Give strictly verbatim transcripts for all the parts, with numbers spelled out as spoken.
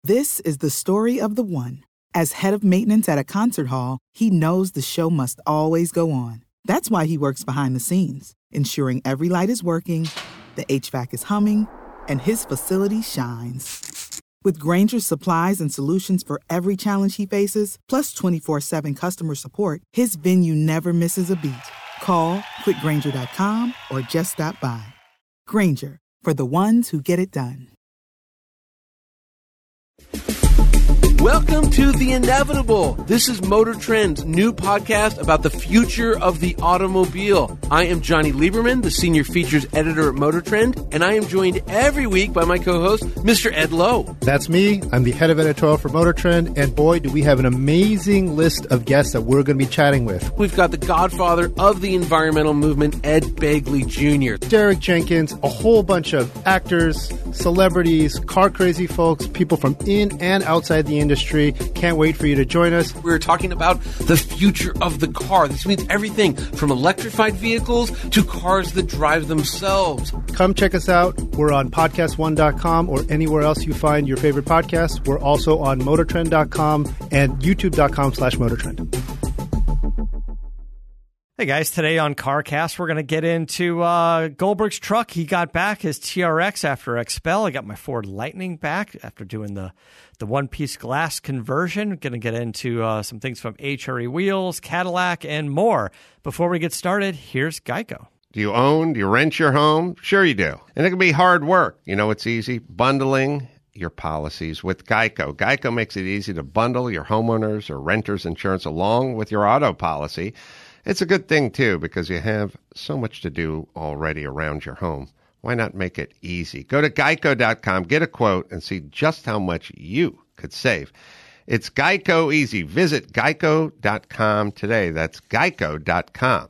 This is the story of the one. As head of maintenance at a concert hall, he knows the show must always go on. That's why he works behind the scenes, ensuring every light is working, the H V A C is humming, and his facility shines. With Grainger's supplies and solutions for every challenge he faces, plus twenty-four seven customer support, his venue never misses a beat. Call quick grainger dot com or just stop by. Grainger, for the ones who get it done. Welcome to The Inevitable. This is Motor Trend's new podcast about the future of the automobile. I am Johnny Lieberman, the senior features editor at Motor Trend, and I am joined every week by my co-host, Mister Ed Lowe. That's me. I'm the head of editorial for Motor Trend, and boy, do we have an amazing list of guests that we're going to be chatting with. We've got the godfather of the environmental movement, Ed Begley Junior Derek Jenkins, a whole bunch of actors, celebrities, car-crazy folks, people from in and outside the industry. Can't wait for you to join us. We're talking about the future of the car. This means everything from electrified vehicles to cars that drive themselves. Come check us out. We're on podcast one dot com or anywhere else you find your favorite podcasts. We're also on motor trend dot com and youtube dot com slash motortrend. Hey guys, today on CarCast, we're going to get into uh, Goldberg's truck. He got back his T R X after Expel. I got my Ford Lightning back after doing the, the one-piece glass conversion. Going to get into uh, some things from H R E Wheels, Cadillac, and more. Before we get started, here's Geico. Do you own? Do you rent your home? Sure you do. And it can be hard work. You know, it's easy. Bundling your policies with Geico. Geico makes it easy to bundle your homeowners or renters insurance along with your auto policy. It's a good thing, too, because you have so much to do already around your home. Why not make it easy? Go to geico dot com, get a quote, and see just how much you could save. It's Geico easy. Visit geico dot com today. That's geico dot com.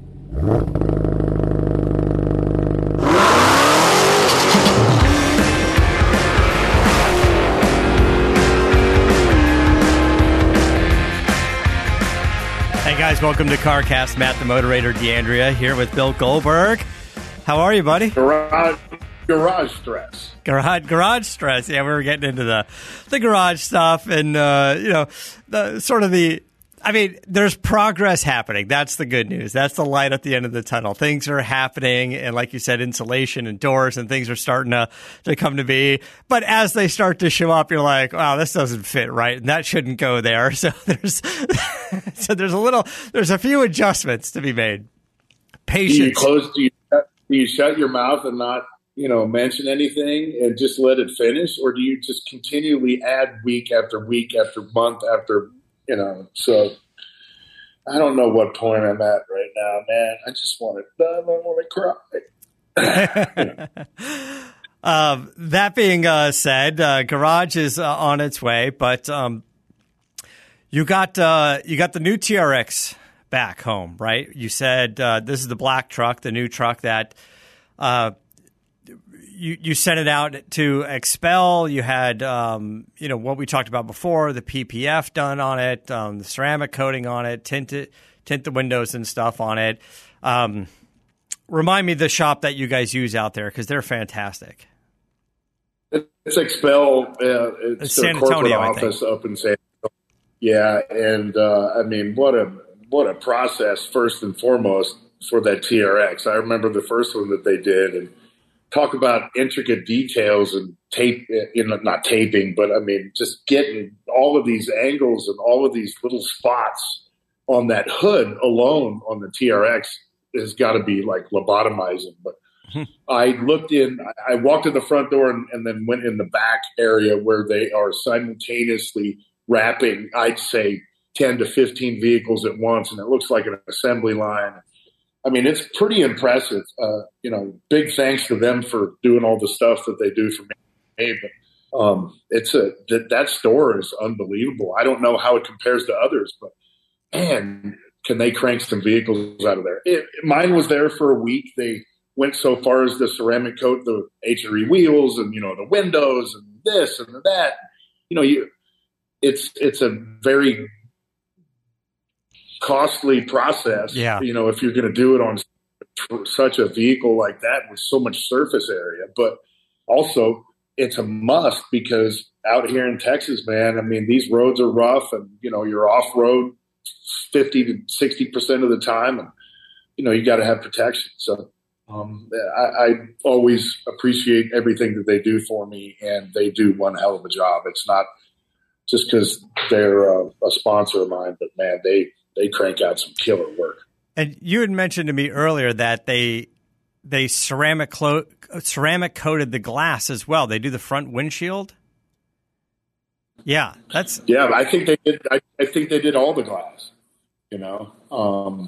Hey guys, welcome to CarCast. Matt the Moderator, D'Andrea, here with Bill Goldberg. How are you, buddy? Garage, garage stress. Garage, garage stress. Yeah, we were getting into the the garage stuff, and uh, you know, the sort of the. I mean, there's progress happening. That's the good news. That's the light at the end of the tunnel. Things are happening, and like you said, insulation and doors and things are starting to, to come to be. But as they start to show up, you're like, wow, this doesn't fit right, and that shouldn't go there. So there's so there's a little, there's a few adjustments to be made. Patience. Do you close? Do you, do you shut your mouth and not, you know, mention anything and just let it finish, or do you just continually add week after week after month after? You know, so I don't know what point I'm at right now, man. I just want to, I want to cry. um, that being uh, said, uh, Garage is uh, on its way, but um, you got uh, you got the new T R X back home, right? You said uh, this is the black truck, the new truck that. Uh, You you sent it out to Expel. You had um, you know what we talked about before, the P P F done on it, um, the ceramic coating on it, tint it, tint the windows and stuff on it. Um, remind me the shop that you guys use out there because they're fantastic. It's Expel. Uh, it's, it's their San corporate Antonio, office up in San Antonio. Yeah, and uh, I mean, what a what a process first and foremost for that T R X. I remember the first one that they did, and talk about intricate details and tape, you know, not taping, but I mean, just getting all of these angles and all of these little spots on that hood alone on the T R X has got to be like lobotomizing. But I looked in, I walked in the front door and, and then went in the back area where they are simultaneously wrapping, I'd say ten to fifteen vehicles at once. And it looks like an assembly line. I mean, it's pretty impressive. Uh, you know, big thanks to them for doing all the stuff that they do for me. But um, it's a that, that store is unbelievable. I don't know how it compares to others, but man, can they crank some vehicles out of there? It, mine was there for a week. They went so far as the ceramic coat, the H R E wheels, and you know the windows, and this and that. You know, you it's it's a very costly process, yeah. You know, if you're going to do it on such a vehicle like that with so much surface area, but also it's a must because out here in Texas, man, I mean, these roads are rough and, you know, you're off road fifty to sixty percent of the time. And, you know, you got to have protection. So um, I, I always appreciate everything that they do for me, and they do one hell of a job. It's not just because they're a, a sponsor of mine, but man, they, they crank out some killer work. And you had mentioned to me earlier that they they ceramic clo- ceramic coated the glass as well. They do the front windshield. Yeah, that's yeah. I think they did. I, I think they did all the glass. You know, um,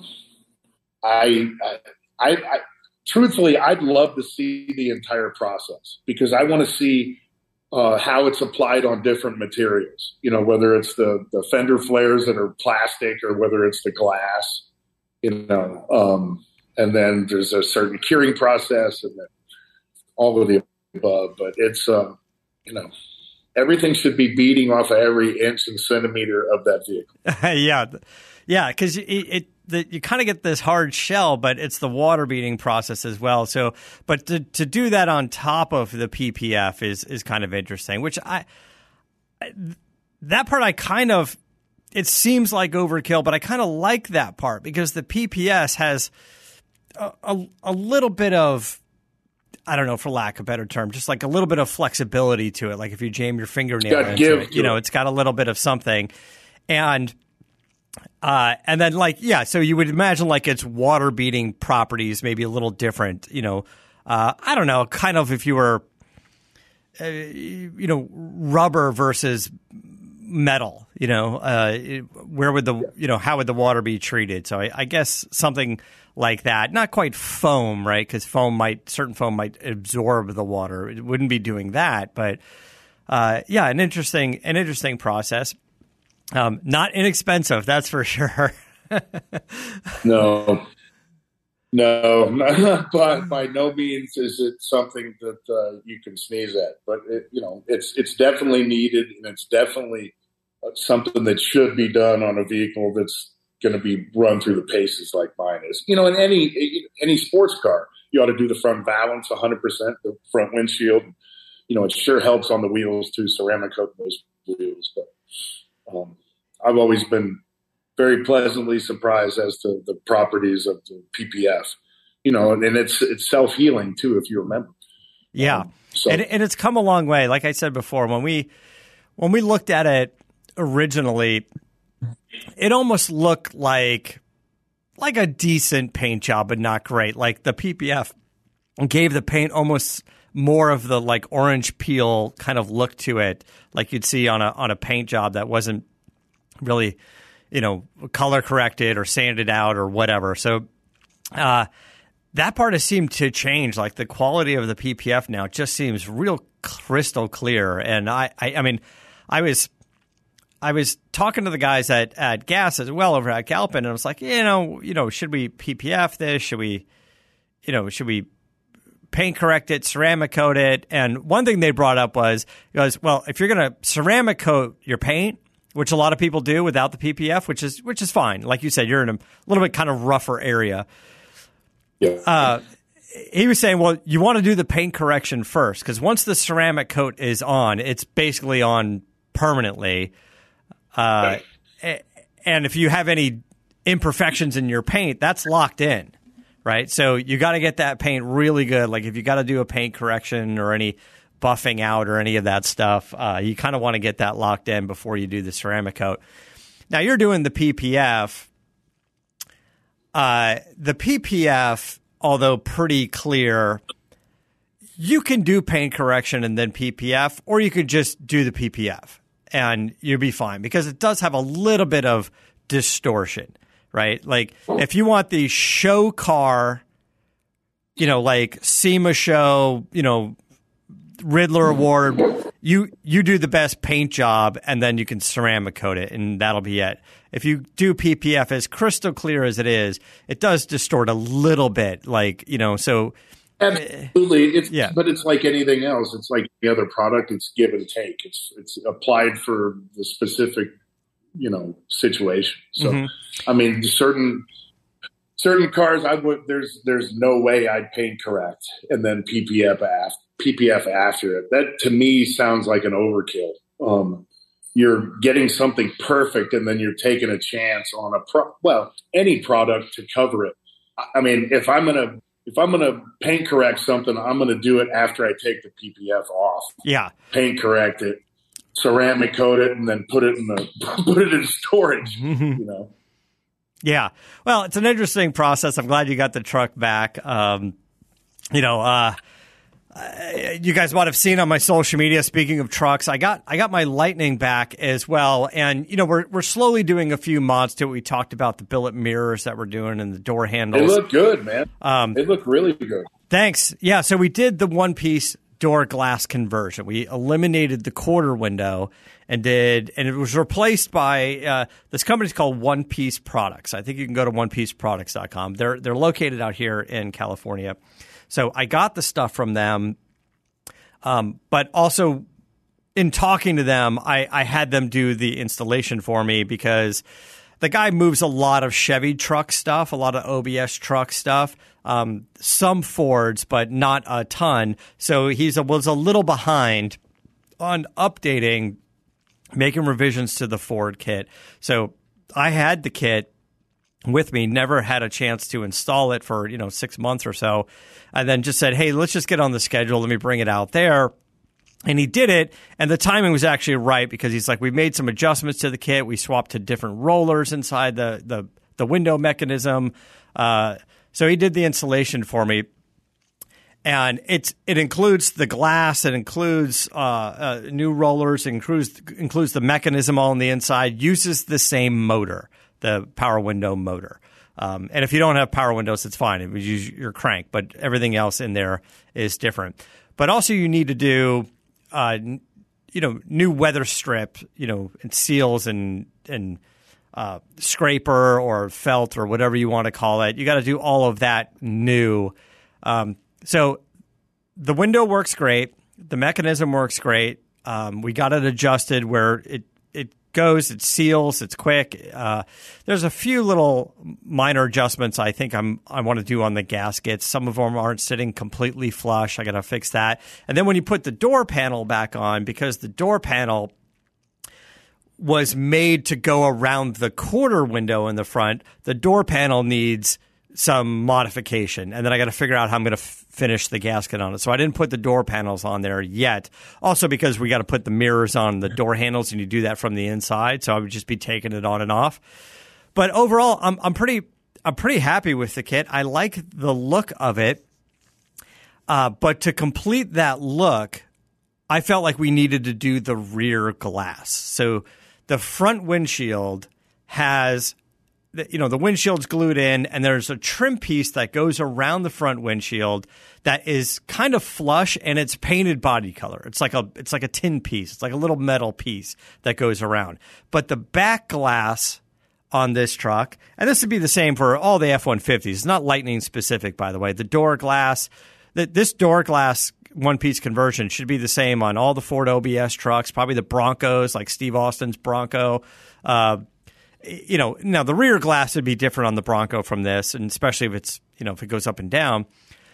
I, I, I, I, truthfully, I'd love to see the entire process because I want to see uh, how it's applied on different materials. You know, whether it's the the fender flares that are plastic or whether it's the glass. You know, um, and then there's a certain curing process and then all of the above. But it's, uh, you know, everything should be beating off of every inch and centimeter of that vehicle. yeah. Yeah. Cause it, it the, you kind of get this hard shell, but it's the water beating process as well. So, but to, to do that on top of the P P F is, is kind of interesting, which I, I that part I kind of, it seems like overkill, but I kind of like that part because the P P S has a, a, a little bit of, I don't know, for lack of a better term, just like a little bit of flexibility to it. Like if you jam your fingernail into give it, you know, it's got a little bit of something. And uh, and then like, yeah, so you would imagine like its water beating properties maybe a little different, you know, uh, I don't know, kind of if you were, uh, you know, rubber versus metal, you know, uh, where would the, you know, how would the water be treated? So I, I guess something like that, not quite foam, right? Because foam might, certain foam might absorb the water. It wouldn't be doing that, but uh, yeah, an interesting, an interesting process. Um, not inexpensive, that's for sure. no, no, but by no means is it something that uh, you can sneeze at. But it, you know, it's it's definitely needed, and it's definitely something that should be done on a vehicle that's going to be run through the paces like mine is. You know, in any any sports car, you ought to do the front balance one hundred percent, the front windshield. You know, it sure helps on the wheels too, ceramic coat those wheels. But um, I've always been very pleasantly surprised as to the properties of the P P F. You know, and it's it's self healing too, if you remember. Yeah, um, so. and, and it's come a long way. Like I said before, when we when we looked at it originally, it almost looked like like a decent paint job, but not great. Like the P P F gave the paint almost more of the like orange peel kind of look to it, like you'd see on a on a paint job that wasn't really, you know, color corrected or sanded out or whatever. So uh, that part has seemed to change. Like the quality of the P P F now just seems real crystal clear. And I, I, I mean, I was. I was talking to the guys at, at Gas as well over at Galpin, and I was like, you know, you know, should we P P F this? Should we, you know, should we paint correct it, ceramic coat it? And one thing they brought up was, was well, if you're going to ceramic coat your paint, which a lot of people do without the P P F, which is which is fine. Like you said, you're in a little bit kind of rougher area. Yeah. Uh, he was saying, well, you want to do the paint correction first, because once the ceramic coat is on, it's basically on permanently. Uh, and if you have any imperfections in your paint, that's locked in, right? So you got to get that paint really good. Like if you got to do a paint correction or any buffing out or any of that stuff, uh, you kind of want to get that locked in before you do the ceramic coat. Now you're doing the P P F. Uh, the P P F, although pretty clear, you can do paint correction and then P P F, or you could just do the P P F. And you'll be fine because it does have a little bit of distortion, right? Like if you want the show car, you know, like SEMA show, you know, Riddler Award, you you do the best paint job and then you can ceramic coat it and that'll be it. If you do P P F as crystal clear as it is, it does distort a little bit, like, you know, so. Absolutely, it's yeah. But it's like anything else. It's like any other product. It's give and take. It's it's applied for the specific, you know, situation. So, mm-hmm. I mean, certain certain cars, I would there's there's no way I'd paint correct and then P P F after, P P F after it. That to me sounds like an overkill. Um, you're getting something perfect and then you're taking a chance on a pro- well any product to cover it. I mean, if I'm gonna if I'm gonna paint correct something, I'm gonna do it after I take the P P F off. Yeah, paint correct it, ceramic coat it, and then put it in the put it in storage. You know. Yeah. Well, it's an interesting process. I'm glad you got the truck back. Um, you know, uh, you guys might have seen on my social media, speaking of trucks, I got I got my Lightning back as well. And, you know, we're we're slowly doing a few mods to it. We talked about the billet mirrors that we're doing and the door handles. They look good, man. Um, they look really good. Thanks. Yeah, so we did the one-piece door glass conversion. We eliminated the quarter window and did, and it was replaced by uh, this company's called One Piece Products. I think you can go to one piece products dot com. They're they're located out here in California. So I got the stuff from them, um, but also in talking to them, I, I had them do the installation for me because the guy moves a lot of Chevy truck stuff, a lot of O B S truck stuff, um, some Fords, but not a ton. So he's a, was a little behind on updating, making revisions to the Ford kit. So I had the kit with me, never had a chance to install it for, you know, six months or so. I then just said, hey, let's just get on the schedule. Let me bring it out there. And he did it, and the timing was actually right because he's like, we made some adjustments to the kit. We swapped to different rollers inside the the, the window mechanism. Uh, so he did the installation for me. And it's it includes the glass, it includes uh, uh, new rollers, it includes, includes the mechanism all on the inside, uses the same motor, the power window motor. Um, and if you don't have power windows, it's fine. It would use your crank, but everything else in there is different. But also you need to do Uh, you know, new weather strip, you know, and seals and and uh, scraper or felt or whatever you want to call it. You got to do all of that new. Um, so the window works great. The mechanism works great. Um, we got it adjusted where it it goes. It seals. It's quick. Uh, there's a few little minor adjustments I think I'm I want to do on the gaskets. Some of them aren't sitting completely flush. I got to fix that. And then when you put the door panel back on, because the door panel was made to go around the quarter window in the front, the door panel needs some modification. And then I got to figure out how I'm going to f- finish the gasket on it. So I didn't put the door panels on there yet. Also because we got to put the mirrors on the door handles and you do that from the inside. So I would just be taking it on and off. But overall, I'm, I'm pretty, I'm pretty happy with the kit. I like the look of it. Uh, but to complete that look, I felt like we needed to do the rear glass. So the front windshield has, you know, the windshield's glued in, and there's a trim piece that goes around the front windshield that is kind of flush, and it's painted body color. It's like a it's like a tin piece. It's like a little metal piece that goes around. But the back glass on this truck, and this would be the same for all the F one fifties. It's not Lightning specific, by the way. The door glass, the, this door glass one-piece conversion should be the same on all the Ford O B S trucks, probably the Broncos, like Steve Austin's Bronco. Uh, you know, now the rear glass would be different on the Bronco from this, and especially if it's, you know, if it goes up and down.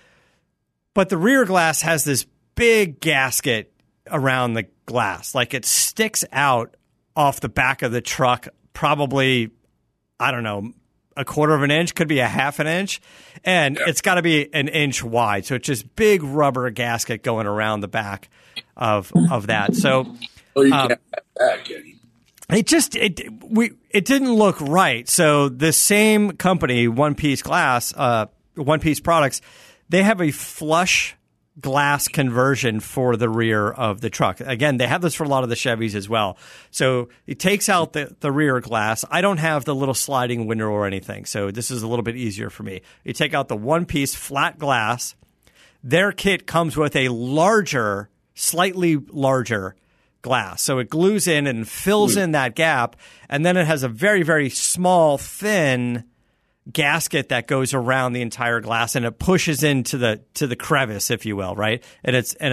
But the rear glass has this big gasket around the glass. Like it sticks out off the back of the truck, probably, I don't know, a quarter of an inch, could be a half an inch. And yeah. It's got to be an inch wide. So it's just big rubber gasket going around the back of of that. So oh, you um, can't have that, can you? It just it we it didn't look right. So the same company, One Piece Glass, uh, One Piece Products, they have a flush glass conversion for the rear of the truck. Again, they have this for a lot of the Chevys as well. So it takes out the, the rear glass. I don't have the little sliding window or anything, so this is a little bit easier for me. You take out the one-piece flat glass. Their kit comes with a larger, slightly larger glass. So it glues in and fills in that gap, and then it has a very, very small, thin gasket that goes around the entire glass, and it pushes into the to the crevice, if you will, right? And it's and it's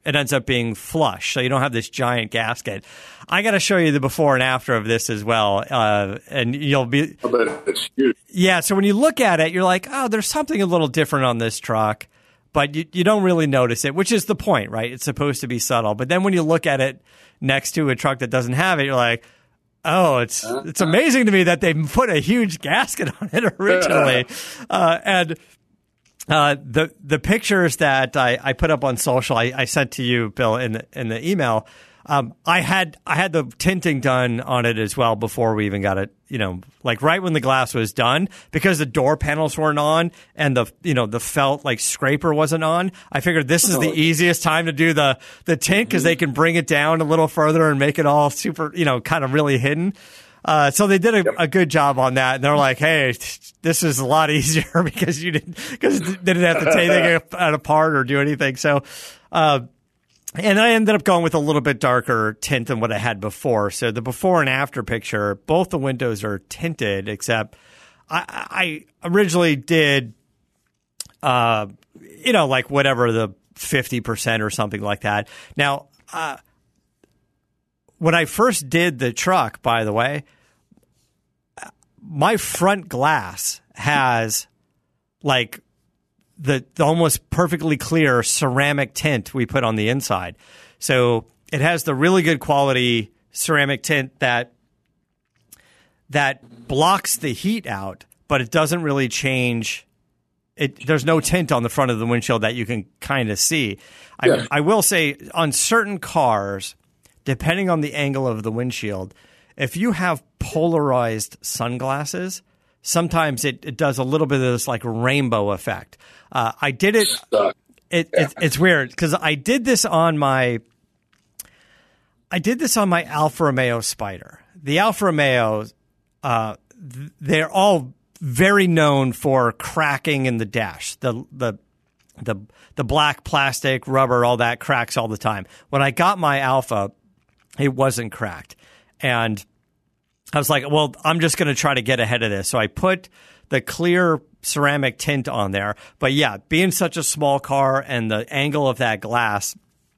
it ends up being flush, so you don't have this giant gasket. I got to show you the before and after of this as well, uh, and you'll be. I bet it's huge. Yeah, so when you look at it, you're like, oh, there's something a little different on this truck, but you, you don't really notice it, which is the point, right? It's supposed to be subtle, but then when you look at it next to a truck that doesn't have it, you're like, oh, it's it's amazing to me that they put a huge gasket on it originally, uh, and. Uh, the the pictures that I, I put up on social, I, I sent to you, Bill, in the in the email. Um, I had I had the tinting done on it as well before we even got it. You know, like right when the glass was done, because the door panels weren't on and the you know the felt like scraper wasn't on. I figured this is the easiest time to do the the tint because they can bring it down a little further and make it all super, you know, kind of really hidden. Uh, so they did a, a good job on that. And they're like, hey, this is a lot easier because you didn't, because they didn't have to take it apart or do anything. So, uh, and I ended up going with a little bit darker tint than what I had before. So the before and after picture, both the windows are tinted, except I, I originally did, uh, you know, like whatever the fifty percent or something like that. Now, uh, when I first did the truck, by the way, my front glass has like the, the almost perfectly clear ceramic tint we put on the inside. So it has the really good quality ceramic tint that that blocks the heat out, but it doesn't really change. It, there's no tint on the front of the windshield that you can kind of see. Yeah. I, I will say on certain cars, depending on the angle of the windshield, if you have polarized sunglasses, sometimes it, it does a little bit of this like rainbow effect. Uh, I did it. It, Yeah. it it's weird because I did this on my. I did this on my Alfa Romeo Spider. The Alfa Romeo, uh, th- they're all very known for cracking in the dash. The the the the black plastic, rubber, all that cracks all the time. When I got my Alfa, it wasn't cracked. And I was like, well, I'm just going to try to get ahead of this. So I put the clear ceramic tint on there. But yeah, being such a small car and the angle of that glass,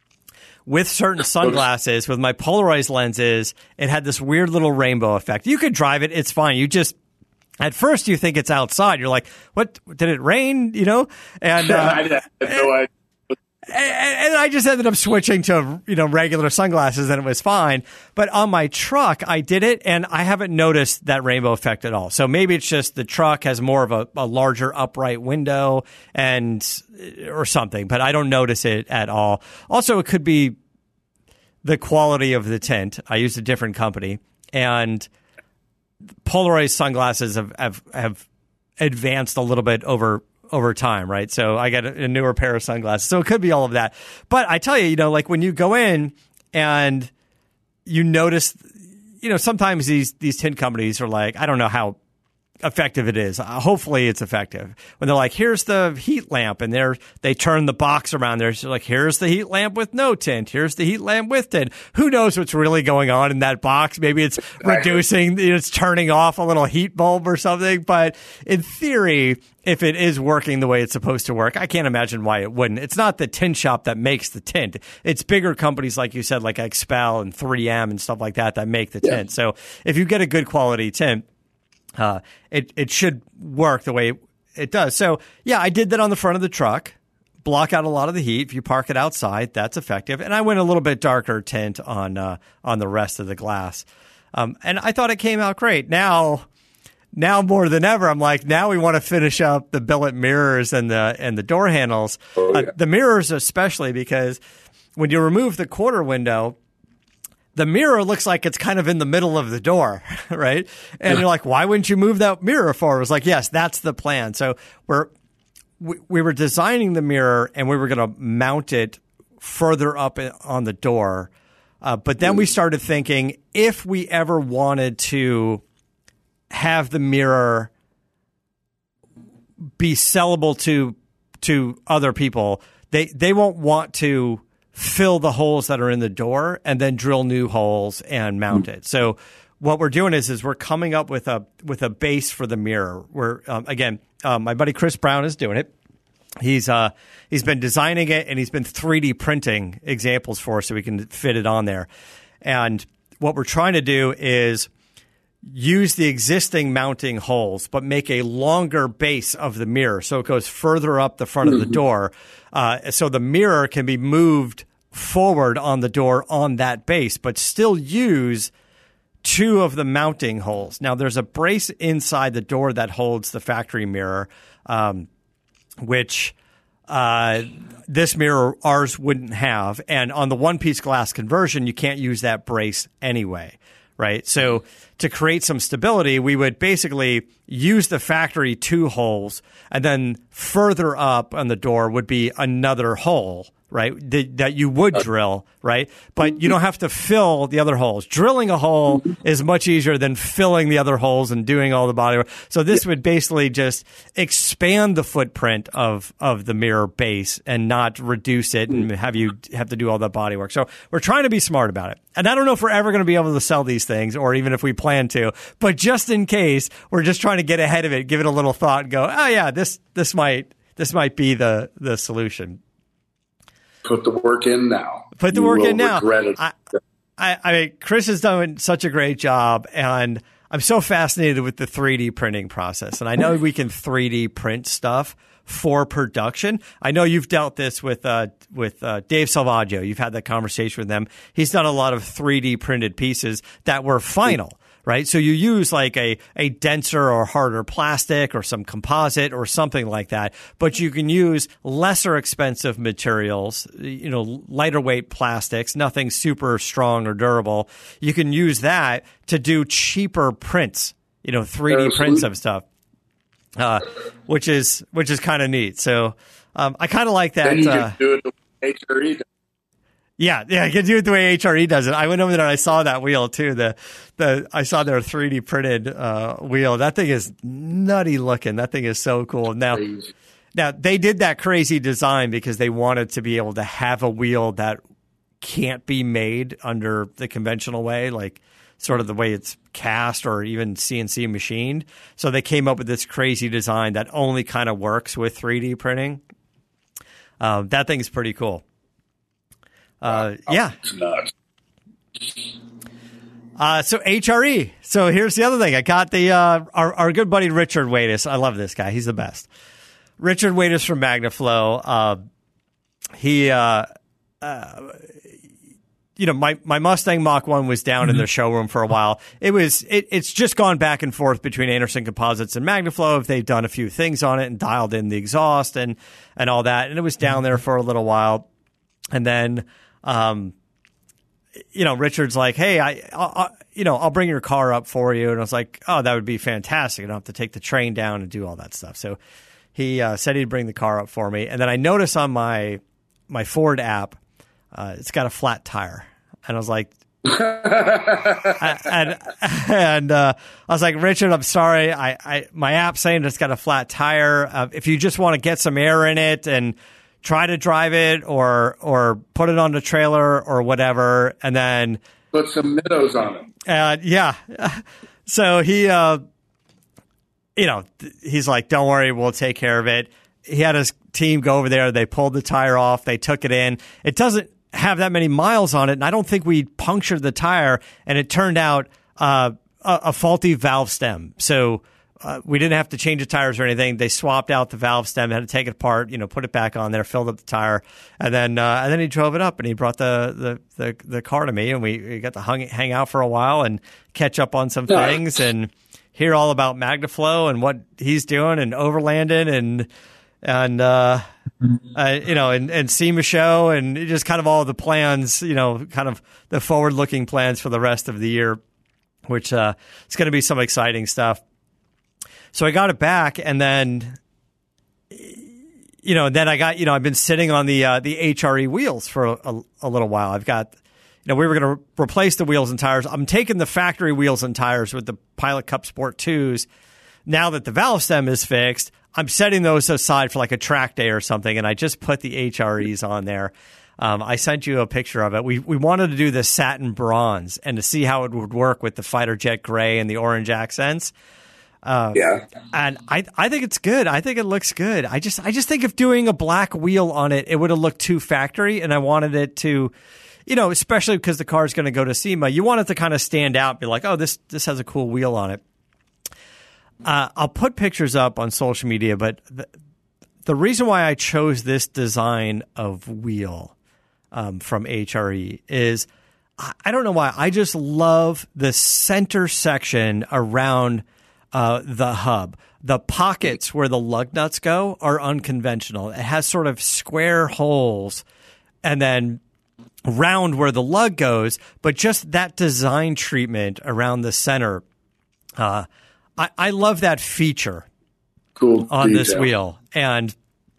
with certain sunglasses, with my polarized lenses, it had this weird little rainbow effect. You could drive it. It's fine. You just, at first you think it's outside. You're like, what, did it rain? You know? And, uh, I had no idea. And, and I just ended up switching to, you know, regular sunglasses and it was fine. But on my truck, I did it and I haven't noticed that rainbow effect at all. So maybe it's just the truck has more of a, a larger upright window and, or something, but I don't notice it at all. Also, it could be the quality of the tint. I used a different company and polarized sunglasses have, have, have advanced a little bit over over time, right? So I got a, a newer pair of sunglasses. So it could be all of that. But I tell you, you know, like when you go in and you notice, you know, sometimes these these tint companies are like, I don't know how effective it is. Uh, hopefully it's effective. When they're like, here's the heat lamp, and they're they turn the box around there. So like, here's the heat lamp with no tint. Here's the heat lamp with tint. Who knows what's really going on in that box? Maybe it's reducing, it's turning off a little heat bulb or something. But in theory, if it is working the way it's supposed to work, I can't imagine why it wouldn't. It's not the tint shop that makes the tint. It's bigger companies, like you said, like Expel and three M and stuff like that, that make the Yeah. tint. So if you get a good quality tint, uh, it, it should work the way it, it does. So yeah, I did that on the front of the truck, block out a lot of the heat. If you park it outside, that's effective. And I went a little bit darker tint on, uh, on the rest of the glass. Um, and I thought it came out great. Now, Now more than ever, I'm like, now we want to finish up the billet mirrors and the and the door handles. Oh, yeah. uh, the mirrors especially, because when you remove the quarter window, the mirror looks like it's kind of in the middle of the door, right? And you're like, why wouldn't you move that mirror forward? It's like, yes, that's the plan. So we're we, we were designing the mirror and we were going to mount it further up on the door. Uh, but then we started thinking, if we ever wanted to have the mirror be sellable to to other people, they they won't want to fill the holes that are in the door and then drill new holes and mount it. So what we're doing is is we're coming up with a with a base for the mirror. We're um, again, um, my buddy Chris Brown is doing it. He's uh he's been designing it, and he's been three D printing examples for us so we can fit it on there. And what we're trying to do is use the existing mounting holes, but make a longer base of the mirror so it goes further up the front mm-hmm. of the door. Uh, so the mirror can be moved forward on the door on that base, but still use two of the mounting holes. Now, there's a brace inside the door that holds the factory mirror, um, which uh, this mirror, ours, wouldn't have. And on the one-piece glass conversion, you can't use that brace anyway. Right. So to create some stability, we would basically use the factory two holes, and then further up on the door would be another hole, right, that, that you would drill, right? But you don't have to fill the other holes. Drilling a hole is much easier than filling the other holes and doing all the body work. So this would basically just expand the footprint of, of the mirror base and not reduce it and have you have to do all the body work. So we're trying to be smart about it. And I don't know if we're ever going to be able to sell these things, or even if we plan to, but just in case, we're just trying to get ahead of it, give it a little thought and go, oh yeah, this, this might, this might be the, the solution. Put the work in now. Put the you work in now. It. I, I, I mean, Chris has done such a great job, and I'm so fascinated with the three D printing process. And I know we can three D print stuff for production. I know you've dealt this with uh, with uh, Dave Salvaggio. You've had that conversation with them. He's done a lot of three D printed pieces that were final. Right. So you use like a, a denser or harder plastic or some composite or something like that, but you can use lesser expensive materials, you know, lighter weight plastics, nothing super strong or durable. You can use that to do cheaper prints, you know, three D prints of stuff, uh, which is, which is kind of neat. So, um, I kind of like that. Then you uh, can do it the way H R E does. Yeah, yeah, I can do it the way H R E does it. I went over there and I saw that wheel too. The the I saw their three D printed uh, wheel. That thing is nutty looking. That thing is so cool. Now, Crazy. now they did that crazy design because they wanted to be able to have a wheel that can't be made under the conventional way, like sort of the way it's cast or even C N C machined. So they came up with this crazy design that only kind of works with three D printing. Uh, that thing is pretty cool. Uh, yeah. Uh, so H R E. So here's the other thing. I got the uh, our our good buddy Richard Waiters. I love this guy. He's the best. Richard Waiters from MagnaFlow. Uh, he, uh, uh, you know, my my Mustang Mach one was down mm-hmm. in their showroom for a while. It was it, it's just gone back and forth between Anderson Composites and MagnaFlow. They've done a few things on it and dialed in the exhaust and and all that. And it was down there for a little while, and then. Um, you know, Richard's like, hey, I, I, you know, I'll bring your car up for you. And I was like, oh, that would be fantastic. I don't have to take the train down and do all that stuff. So he uh, said he'd bring the car up for me. And then I noticed on my my Ford app, uh, it's got a flat tire. And I was like, I, and and uh, I was like, Richard, I'm sorry. I, I my app's saying it's got a flat tire. Uh, if you just want to get some air in it and try to drive it or or put it on the trailer or whatever, and then put some minnows on it. Uh, yeah. So he, uh, you know, he's like, don't worry, we'll take care of it. He had his team go over there. They pulled the tire off. They took it in. It doesn't have that many miles on it, and I don't think we punctured the tire, and it turned out uh, a, a faulty valve stem. So Uh, we didn't have to change the tires or anything. They swapped out the valve stem, had to take it apart, you know, put it back on there, filled up the tire, and then uh, and then he drove it up and he brought the the, the, the car to me, and we, we got to hung, hang out for a while and catch up on some things and hear all about MagnaFlow and what he's doing and overlanding and and uh, uh, you know and and SEMA show and just kind of all the plans, you know, kind of the forward looking plans for the rest of the year, which uh, it's going to be some exciting stuff. So I got it back, and then, you know, then I got, you know, I've been sitting on the uh, the H R E wheels for a, a, a little while. I've got, you know, we were going to re- replace the wheels and tires. I'm taking the factory wheels and tires with the Pilot Cup Sport twos. Now that the valve stem is fixed, I'm setting those aside for like a track day or something, and I just put the H R Es on there. Um, I sent you a picture of it. We we wanted to do the satin bronze and to see how it would work with the fighter jet gray and the orange accents. Uh, yeah. And I, I think it's good. I think it looks good. I just, I just think if doing a black wheel on it, it would have looked too factory, and I wanted it to, you know, especially because the car is going to go to SEMA, you want it to kind of stand out, be like, oh, this, this has a cool wheel on it. Uh, I'll put pictures up on social media, but the, the reason why I chose this design of wheel um, from H R E is I, I don't know why. I just love the center section around uh, the hub. The pockets where the lug nuts go are unconventional. It has sort of square holes and then round where the lug goes, but just that design treatment around the center. Uh, I, I love that feature cool on detail. this wheel. And,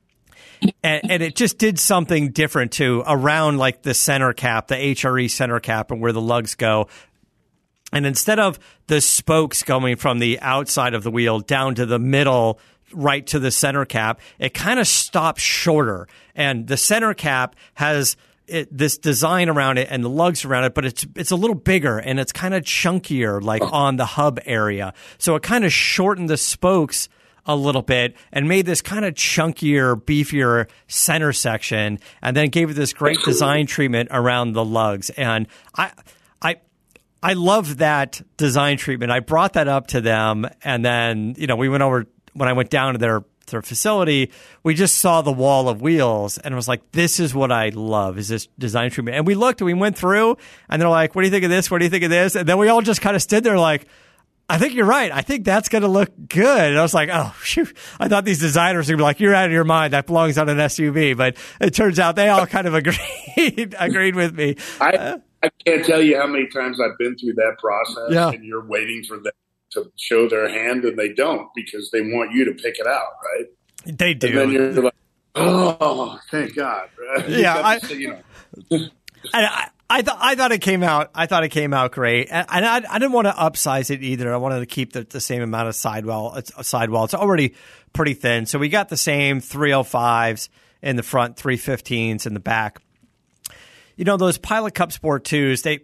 and and it just did something different too around like the center cap, the H R E center cap and where the lugs go. And instead of the spokes going from the outside of the wheel down to the middle, right to the center cap, it kind of stops shorter. And the center cap has It, this design around it and the lugs around it, but it's it's a little bigger and it's kind of chunkier, like on the hub area. So it kind of shortened the spokes a little bit and made this kind of chunkier, beefier center section, and then gave it this great design treatment around the lugs. And I, I, I love that design treatment. I brought that up to them, and then you know we went over when I went down to their. their facility, we just saw the wall of wheels and it was like, this is what I love, is this design treatment. And we looked and we went through and they're like, what do you think of this? What do you think of this? And then we all just kind of stood there like, I think you're right. I think that's going to look good. And I was like, oh, shoot. I thought these designers would be like, you're out of your mind. That belongs on an S U V. But it turns out they all kind of agreed, agreed with me. I, uh, I can't tell you how many times I've been through that process yeah. and you're waiting for them to show their hand and they don't because they want you to pick it out, right? They do. And then you're like, oh, thank God. Yeah, I, you know. and I, I thought I thought it came out. I thought it came out great, and, and I, I didn't want to upsize it either. I wanted to keep the, the same amount of sidewall. Sidewall. It's already pretty thin, so we got the same three oh fives in the front, three fifteens in the back. You know those Pilot Cup Sport twos, they.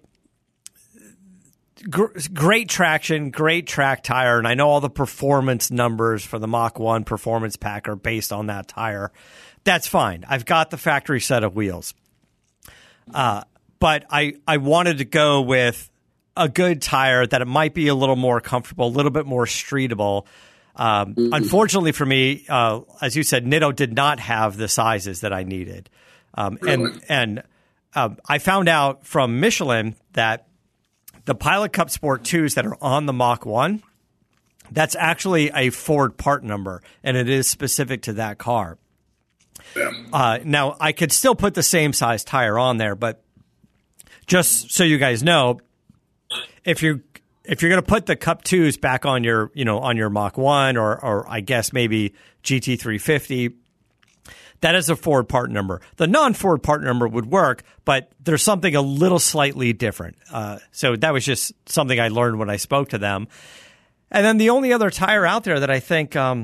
Great traction, great track tire, and I know all the performance numbers for the Mach one performance pack are based on that tire. That's fine. I've got the factory set of wheels. Uh, but I, I wanted to go with a good tire that it might be a little more comfortable, a little bit more streetable. Um, mm-hmm. Unfortunately for me, uh, as you said, Nitto did not have the sizes that I needed. Um, really? And, and um, I found out from Michelin that the Pilot Cup Sport twos that are on the Mach one, that's actually a Ford part number, and it is specific to that car. Yeah. Uh, now, I could still put the same size tire on there, but just so you guys know, if you if you're going to put the Cup twos back on your you know on your Mach one or or I guess maybe G T three fifty. That is a Ford part number. The non-Ford part number would work, but there's something a little slightly different. Uh, so that was just something I learned when I spoke to them. And then the only other tire out there that I think um,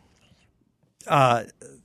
uh,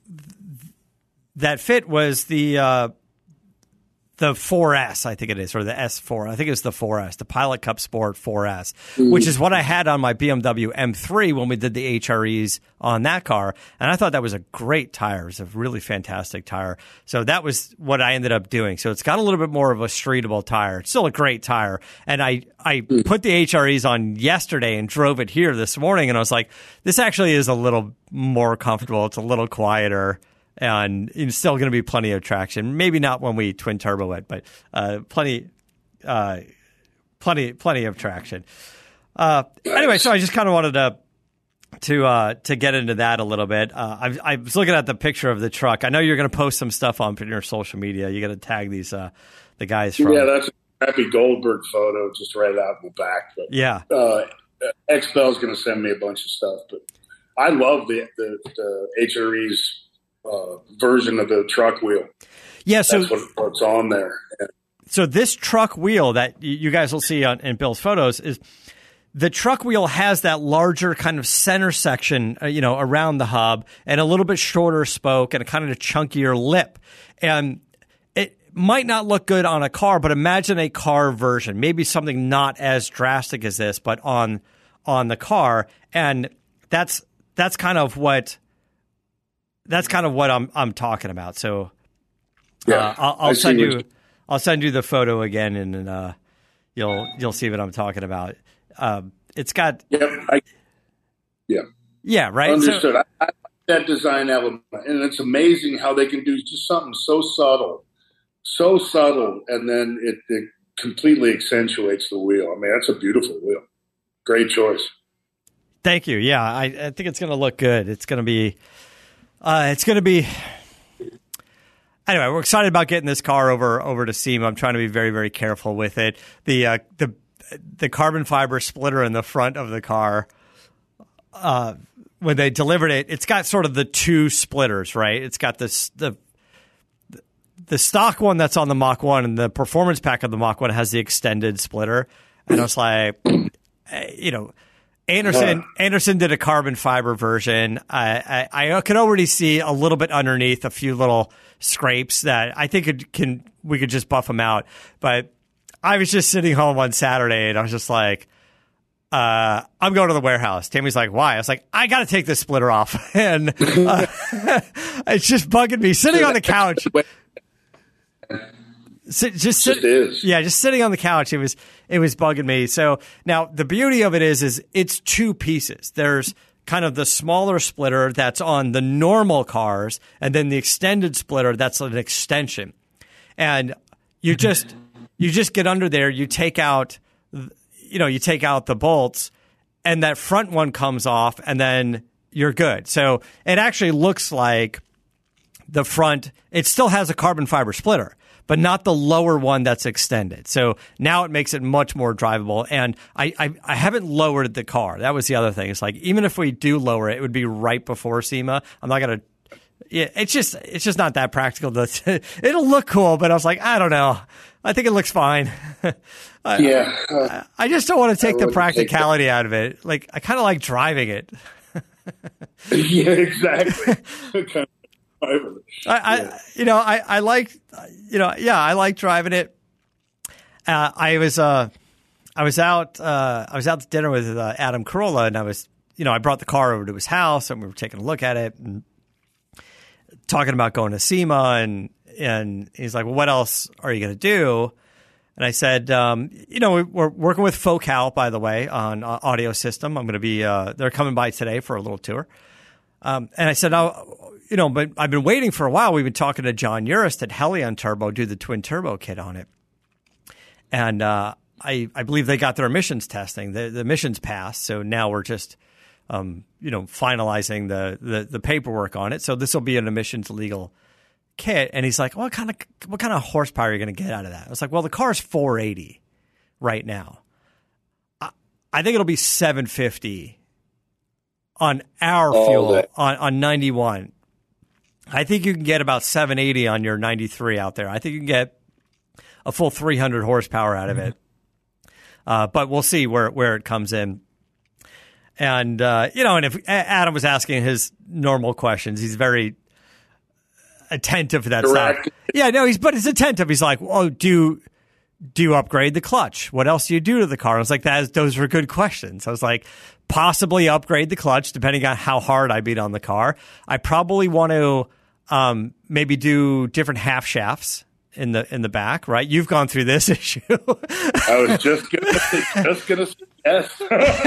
that fit was the uh, the four S, I think it is, or the S four. I think it's the four S, the Pilot Cup Sport four S, mm-hmm. which is what I had on my B M W M three when we did the H R Es on that car. And I thought that was a great tire. It was a really fantastic tire. So that was what I ended up doing. So it's got a little bit more of a streetable tire. It's still a great tire. And I, I mm-hmm. put the H R Es on yesterday and drove it here this morning. And I was like, this actually is a little more comfortable. It's a little quieter. And it's still going to be plenty of traction. Maybe not when we twin turbo it, but uh, plenty, uh, plenty, plenty of traction. Uh, anyway, so I just kind of wanted to to uh, to get into that a little bit. Uh, I, I was looking at the picture of the truck. I know you're going to post some stuff on your social media. You got to tag these uh, the guys from. Yeah, that's a crappy Goldberg photo, just right out in the back. But, yeah, uh, X P L's going to send me a bunch of stuff, but I love the the, the H R Es. Uh, version of the truck wheel. Yeah, so that's what, what's on there. Yeah. So this truck wheel that you guys will see on in Bill's photos is the truck wheel has that larger kind of center section, uh, you know, around the hub and a little bit shorter spoke and a kind of a chunkier lip. And it might not look good on a car, but imagine a car version, maybe something not as drastic as this, but on on the car. And that's that's kind of what that's kind of what I'm I'm talking about. So Yeah, uh, I'll, I'll I send see you what- I'll send you the photo again, and uh, you'll you'll see what I'm talking about. Uh, it's got Yep. I, yeah. yeah, right. Understood. So, I, I like that design element, and it's amazing how they can do just something so subtle, so subtle, and then it, it completely accentuates the wheel. I mean, that's a beautiful wheel. Great choice. thank you. Yeah, I, I think it's going to look good. It's going to be uh, it's going to be. Anyway, we're excited about getting this car over over to SEMA. I'm trying to be very, very careful with it. The uh, the the carbon fiber splitter in the front of the car, uh, when they delivered it, it's got sort of the two splitters, right? It's got this the the stock one that's on the Mach one, and the performance pack of the Mach one has the extended splitter. And I was like, you know, Anderson Anderson did a carbon fiber version. I, I I could already see a little bit underneath, a few little scrapes that I think it can we could just buff them out. But I was just sitting home on Saturday, and I was just like, uh, I'm going to the warehouse. Tammy's like, why? I was like, I got to take this splitter off, and uh, it's just bugging me sitting on the couch. Sit, just sit, Just is. yeah, just sitting on the couch. It was it was bugging me. So now the beauty of it is, is it's two pieces. There's kind of the smaller splitter that's on the normal cars, and then the extended splitter that's an extension. And you just you just get under there. You take out, you know, you take out the bolts, and that front one comes off, and then you're good. So it actually looks like the front. It still has a carbon fiber splitter, but not the lower one that's extended. So now it makes it much more drivable. And I, I, I haven't lowered the car. That was the other thing. It's like, even if we do lower it, it would be right before SEMA. I'm not going to, yeah, it's just, it's just not that practical. To, it'll look cool, but I was like, I don't know. I think it looks fine. I, Yeah. Uh, I, I just don't want to take I the wouldn't practicality out of it. Like, I kind of like driving it. yeah, exactly. Kind of private. I, I Yeah. you know, I, I like, you know, yeah, I like driving it. Uh, I was, uh, I was out, uh, I was out to dinner with uh, Adam Carolla, and I was, you know, I brought the car over to his house, and we were taking a look at it and talking about going to SEMA, and and he's like, well, what else are you going to do? And I said, um, you know, we're working with Focal, by the way, on uh, audio system. I'm going to be, uh, they're coming by today for a little tour. Um, and I said, oh, you know, but I've been waiting for a while. We've been talking to John Urist at Helion Turbo, do the twin turbo kit on it. And uh, I, I believe they got their emissions testing. The, the emissions passed. So now we're just, um, you know, finalizing the, the, the paperwork on it. So this will be an emissions legal kit. And he's like, what kind of, what kind of horsepower are you going to get out of that? I was like, well, the car's four eighty right now. I, I think it'll be seven fifty on our All fuel day. on, on ninety-one. I think you can get about seven eighty on your ninety-three out there. I think you can get a full three hundred horsepower out of it. Uh, but we'll see where, where it comes in. And, uh, you know, and if Adam was asking his normal questions, he's very attentive to that Direct. stuff. Yeah, no, he's, but he's attentive. He's like, oh, do you, do you upgrade the clutch? What else do you do to the car? I was like, that is, those were good questions. I was like, possibly upgrade the clutch depending on how hard I beat on the car. I probably want to um, maybe do different half shafts in the in the back, right? You've gone through this issue. I was just gonna, just gonna say yes.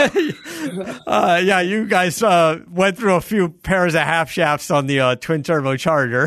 uh, yeah, you guys uh, went through a few pairs of half shafts on the uh, twin turbo Charger.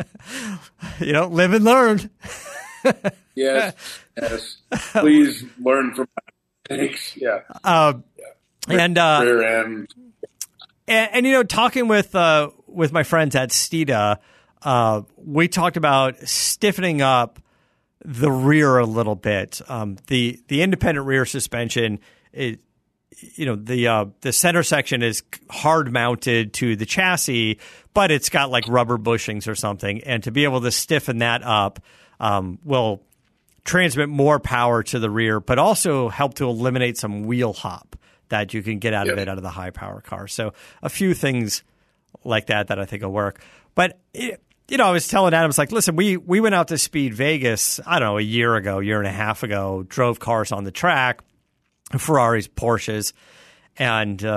You know, live and learn. Yes, yes. Please learn from my mistakes. Yeah. Uh, and, uh, Rear end. and and you know, talking with uh, with my friends at Steeda, uh, we talked about stiffening up the rear a little bit. Um, the the independent rear suspension, it, you know, the uh, the center section is hard mounted to the chassis, but it's got like rubber bushings or something, and to be able to stiffen that up um, will transmit more power to the rear, but also help to eliminate some wheel hop that you can get out Yep. of it out of the high power car. So a few things like that that I think will work. But it, you know, I was telling Adam, it's like, listen, we we went out to Speed Vegas, I don't know, a year ago, year and a half ago, drove cars on the track, Ferraris, Porsches, and uh,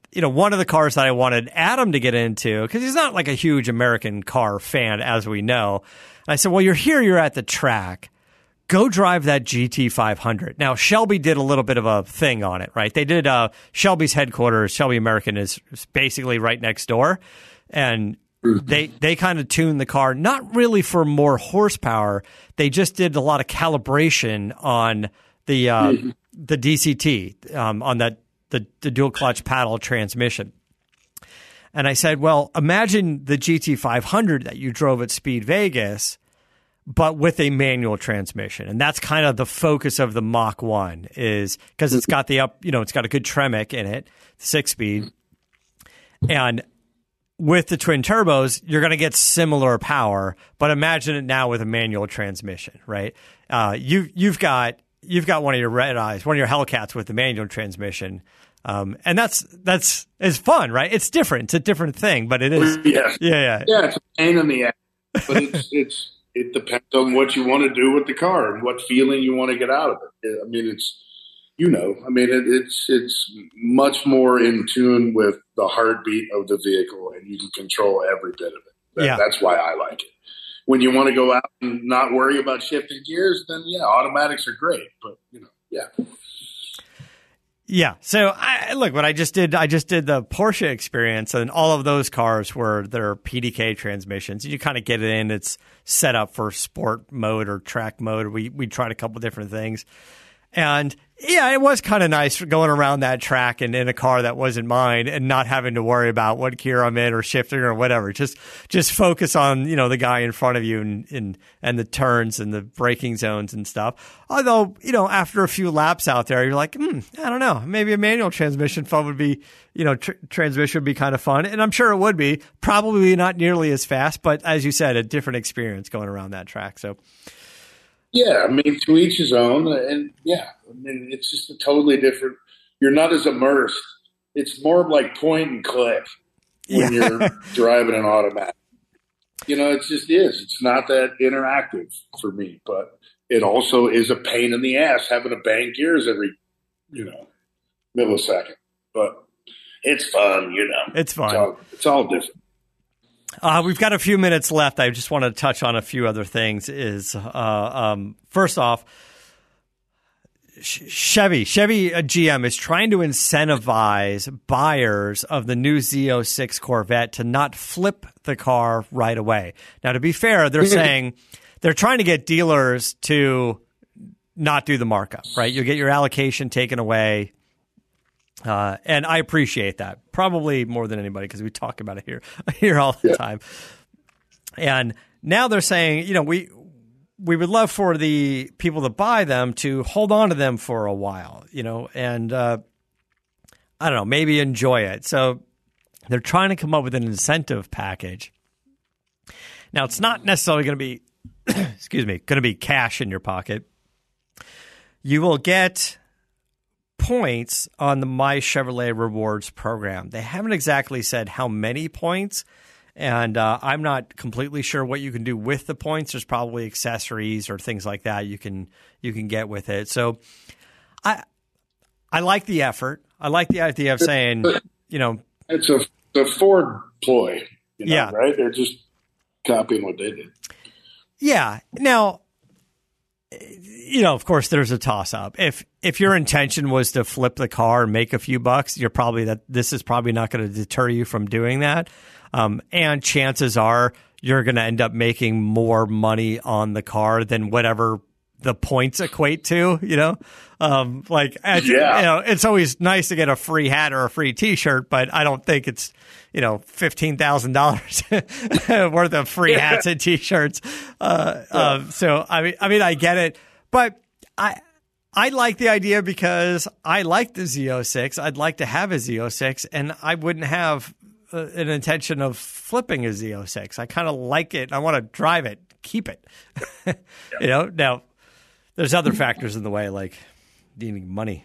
you know, one of the cars that I wanted Adam to get into, because he's not like a huge American car fan, as we know. And I said, well, you're here, you're at the track. Go drive that G T five hundred. Now, Shelby did a little bit of a thing on it, right? They did uh, Shelby's headquarters. Shelby American is basically right next door. And they they kind of tuned the car, not really for more horsepower. They just did a lot of calibration on the uh, mm-hmm. the D C T, um, on that the, the dual clutch paddle transmission. And I said, well, imagine the G T five hundred that you drove at Speed Vegas, but with a manual transmission. And that's kind of the focus of the Mach one, is because it's got the up, you know, it's got a good Tremec in it, six speed. And with the twin turbos, you're going to get similar power, but imagine it now with a manual transmission, right? Uh, you, you've got, you've got one of your red eyes, one of your Hellcats with the manual transmission. Um, and that's, that's, it's fun, right? It's different. It's a different thing, but it is. Yeah. Yeah. Yeah. Yeah. It's a pain in the ass, but it's, it's, it depends on what you want to do with the car and what feeling you want to get out of it. I mean, it's, you know, I mean, it, it's, it's much more in tune with the heartbeat of the vehicle, and you can control every bit of it. That, yeah. That's why I like it. When you want to go out and not worry about shifting gears, then yeah, automatics are great, but you know, yeah. Yeah. So I, look, what I just did, I just did the Porsche experience, and all of those cars were their P D K transmissions. You kind of get it in. It's set up for sport mode or track mode. We, we tried a couple different things, and yeah, it was kind of nice going around that track and in a car that wasn't mine and not having to worry about what gear I'm in or shifting or whatever. Just, just focus on, you know, the guy in front of you and, and, and the turns and the braking zones and stuff. Although, you know, after a few laps out there, you're like, hmm, I don't know, maybe a manual transmission fun would be, you know, tr- transmission would be kind of fun. And I'm sure it would be, probably not nearly as fast, but as you said, a different experience going around that track. So, yeah, I mean, to each his own. And yeah, I mean, it's just a totally different. You're not as immersed. It's more like point and click when yeah. you're driving an automatic. You know, it just is. It's not that interactive for me, but it also is a pain in the ass having to bang gears every, you know, millisecond. But it's fun, you know. It's fun. It's all, it's all different. Uh, we've got a few minutes left. I just want to touch on a few other things. Is uh, um, first off, Chevy, Chevy uh, G M is trying to incentivize buyers of the new Z zero six Corvette to not flip the car right away. Now, to be fair, they're saying they're trying to get dealers to not do the markup, right? You'll get your allocation taken away. Uh, and I appreciate that, probably more than anybody, because we talk about it here, here all the yeah. time. And now they're saying, you know, we we would love for the people that buy them to hold on to them for a while, you know, and uh, I don't know, maybe enjoy it. So they're trying to come up with an incentive package. Now, it's not necessarily going to be, excuse me, going to be cash in your pocket. You will get points on the My Chevrolet Rewards program. They haven't exactly said how many points, and uh, I'm not completely sure what you can do with the points. There's probably accessories or things like that you can you can get with it. So I I like the effort. I like the idea of saying, you know, it's a the Ford ploy, you know, yeah, right? They're just copying what they did. Yeah. Now, you know, of course, there's a toss-up. If if your intention was to flip the car and make a few bucks, you're probably that this is probably not going to deter you from doing that. Um, and chances are you're going to end up making more money on the car than whatever the points equate to. You know, um, like yeah. you know, it's always nice to get a free hat or a free T-shirt, but I don't think it's you know fifteen thousand dollars worth of free hats and T-shirts. Uh, yeah. uh, so I mean, I mean, I get it, but I I like the idea because I like the Z zero six. I'd like to have a Z zero six, and I wouldn't have uh, an intention of flipping a Z zero six. I kind of like it. I want to drive it, keep it. yeah. You know, now there's other factors in the way, like needing money.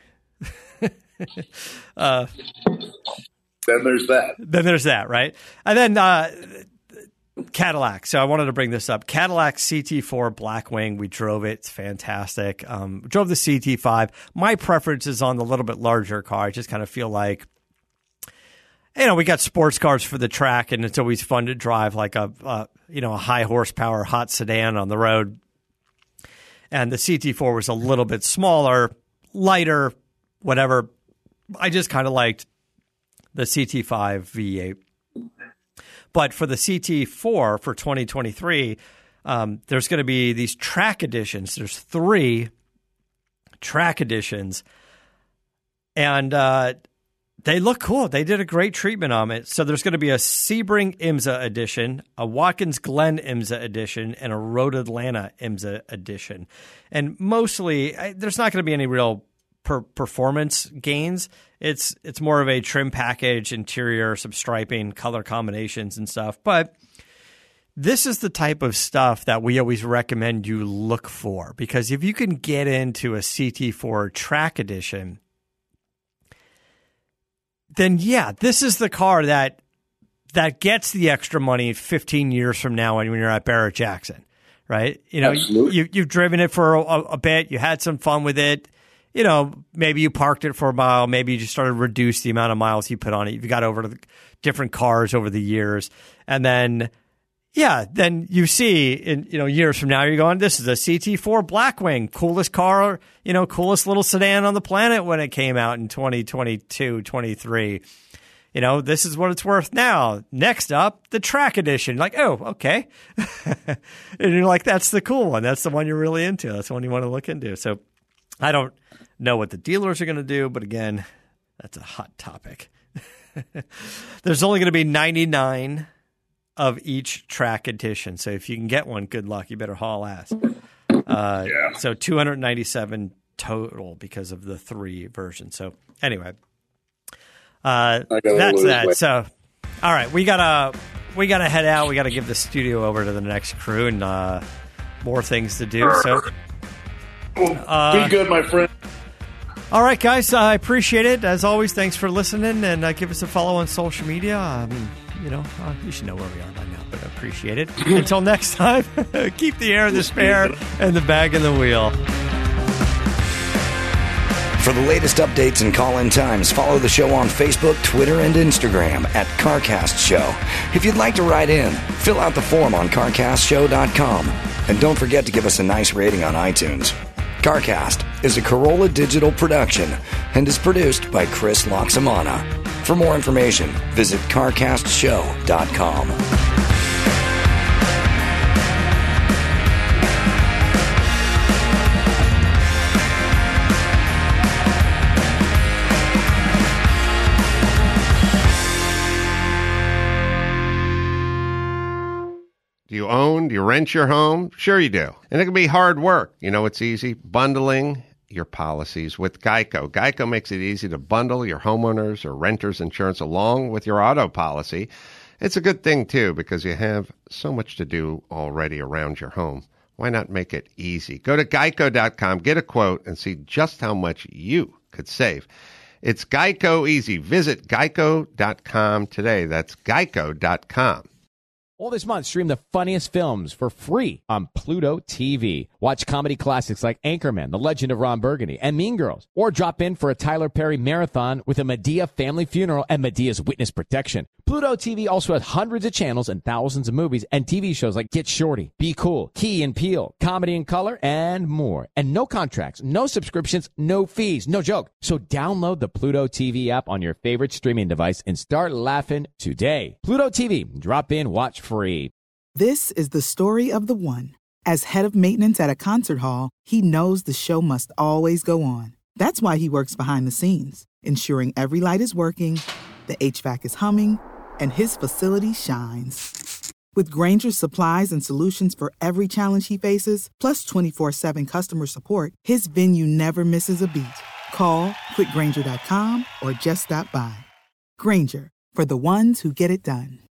uh, then there's that. Then there's that, right? And then uh, Cadillac. So I wanted to bring this up. Cadillac C T four Blackwing. We drove it. It's fantastic. Um, drove the C T five. My preference is on the little bit larger car. I just kind of feel like you know, we got sports cars for the track, and it's always fun to drive like a, uh, you know, a high horsepower hot sedan on the road. And the C T four was a little bit smaller, lighter, whatever. I just kind of liked the C T five V eight. But for the C T four for twenty twenty-three, um, there's going to be these track editions. There's three track editions. And uh, they look cool. They did a great treatment on it. So there's going to be a Sebring IMSA edition, a Watkins Glen IMSA edition, and a Road Atlanta IMSA edition. And mostly, I, there's not going to be any real per- performance gains. It's it's more of a trim package, interior, some striping, color combinations and stuff. But this is the type of stuff that we always recommend you look for, because if you can get into a C T four track edition, then yeah, this is the car that that gets the extra money fifteen years from now when you're at Barrett Jackson, right? You know, you, you've driven it for a, a bit, you had some fun with it. You know, maybe you parked it for a mile, maybe you just started to reduce the amount of miles you put on it. You got over to the different cars over the years, and then yeah, then you see in you know years from now you're going, this is a C T four Blackwing, coolest car, you know, coolest little sedan on the planet when it came out in twenty twenty-two, twenty-three. You know, this is what it's worth now. Next up, the track edition. Like, oh, okay. And you're like, that's the cool one. That's the one you're really into. That's the one you want to look into. So I don't know what the dealers are going to do, but again, that's a hot topic. There's only going to be ninety-nine of each track edition. So if you can get one, good luck. You better haul ass. Uh, yeah. So two hundred ninety-seven total because of the three versions. So anyway, uh, that's that. Weight. So, all right, we gotta we gotta head out. We gotta give the studio over to the next crew and uh, more things to do. So, uh, be good, my friend. All right, guys, I appreciate it as always. Thanks for listening, and uh, give us a follow on social media. I mean, you know, uh, you should know where we are by now, but I appreciate it. Until next time, keep the air in the spare and the bag in the wheel. For the latest updates and call-in times, follow the show on Facebook, Twitter, and Instagram at CarCast Show. If you'd like to write in, fill out the form on car cast show dot com. And don't forget to give us a nice rating on iTunes. CarCast is a Corolla Digital production and is produced by Chris Loxamana. For more information, visit car cast show dot com. Do you own? Do you rent your home? Sure you do. And it can be hard work. You know, it's easy. Bundling your policies with Geico. Geico makes it easy to bundle your homeowners or renters insurance along with your auto policy. It's a good thing, too, because you have so much to do already around your home. Why not make it easy? Go to geico dot com, get a quote, and see just how much you could save. It's Geico easy. Visit geico dot com today. That's geico dot com. All this month, stream the funniest films for free on Pluto T V. Watch comedy classics like Anchorman, The Legend of Ron Burgundy, and Mean Girls. Or drop in for a Tyler Perry marathon with a Madea family funeral and Medea's witness protection. Pluto T V also has hundreds of channels and thousands of movies and T V shows like Get Shorty, Be Cool, Key and Peele, Comedy in Color, and more. And no contracts, no subscriptions, no fees. No joke. So download the Pluto T V app on your favorite streaming device and start laughing today. Pluto T V. Drop in, watch free. This is the story of the one. As head of maintenance at a concert hall, he knows the show must always go on. That's why he works behind the scenes, ensuring every light is working, the H V A C is humming, and his facility shines. With Grainger's supplies and solutions for every challenge he faces, plus twenty-four seven customer support, his venue never misses a beat. Call quick grainger dot com or just stop by. Grainger, for the ones who get it done.